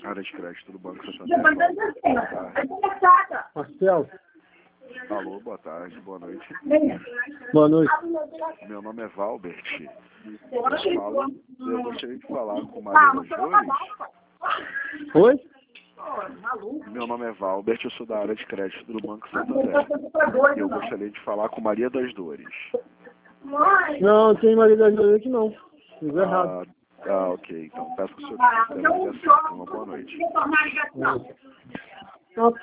Área de crédito do Banco Santander. Marcelo. Alô, boa tarde, boa noite. Boa noite. Meu nome é Valbert. Eu gostaria de falar com Maria das Dores. Oi? Meu nome é Valbert, eu sou da área de crédito do Banco Santander. Eu gostaria de falar com Maria das Dores. Não, tem Maria das Dores aqui não. Fiz errado. Ok. Então peço que o senhor tenha ligação. Uma boa noite. Não.